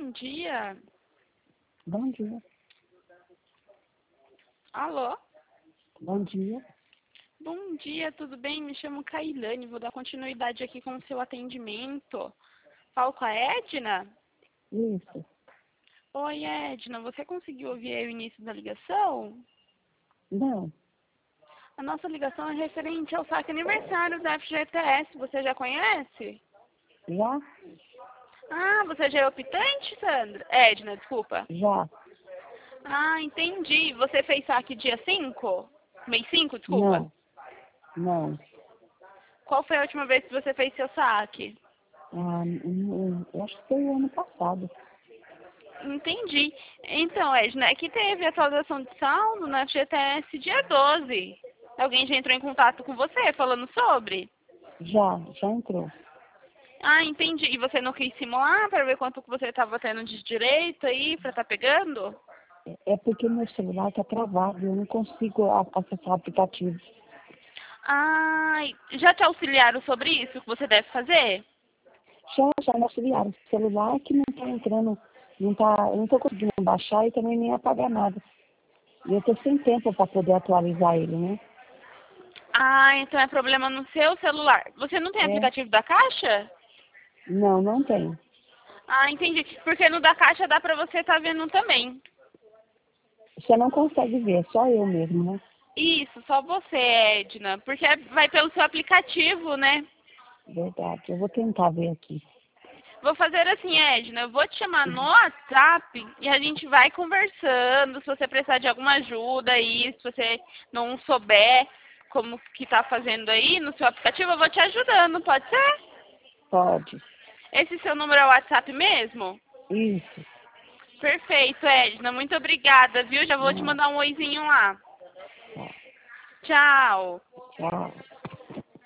Bom dia. Bom dia. Alô? Bom dia. Bom dia, tudo bem? Me chamo Kailane, vou dar continuidade aqui com o seu atendimento. Falo com a Edna? Isso. Oi, Edna, você conseguiu ouvir aí o início da ligação? Não. A nossa ligação é referente ao saque aniversário da FGTS, você já conhece? Já? Ah, você já é optante, Sandra? Edna, desculpa. Já. Ah, entendi. Você fez saque dia 5? Mês 5, desculpa. Não. Não. Qual foi a última vez que você fez seu saque? Eu acho que foi o ano passado. Entendi. Então, Edna, é que teve atualização de saldo na FGTS dia 12. Alguém já entrou em contato com você falando sobre? Já entrou. Ah, entendi. E você não quis simular para ver quanto que você estava tendo de direito aí para estar pegando? É porque meu celular está travado, eu não consigo acessar o aplicativo. Ah, já te auxiliaram sobre isso que você deve fazer? Já me auxiliaram. O celular é que não está entrando, eu não estou conseguindo baixar e também nem apagar nada. E eu estou sem tempo para poder atualizar ele, né? Ah, então é problema no seu celular. Você não tem É. aplicativo da Caixa? Não tem. Ah, entendi. Porque no da Caixa dá pra você estar vendo também. Você não consegue ver, é só eu mesmo, né? Isso, só você, Edna. Porque vai pelo seu aplicativo, né? Verdade. Eu vou tentar ver aqui. Vou fazer assim, Edna. Eu vou te chamar no WhatsApp e a gente vai conversando. Se você precisar de alguma ajuda aí, se você não souber como que tá fazendo aí no seu aplicativo, eu vou te ajudando, pode ser? Pode. Esse seu número é o WhatsApp mesmo? Isso. Perfeito, Edna. Muito obrigada, viu? Já vou te Não. mandar um oizinho lá. Tá. Tchau. Tchau.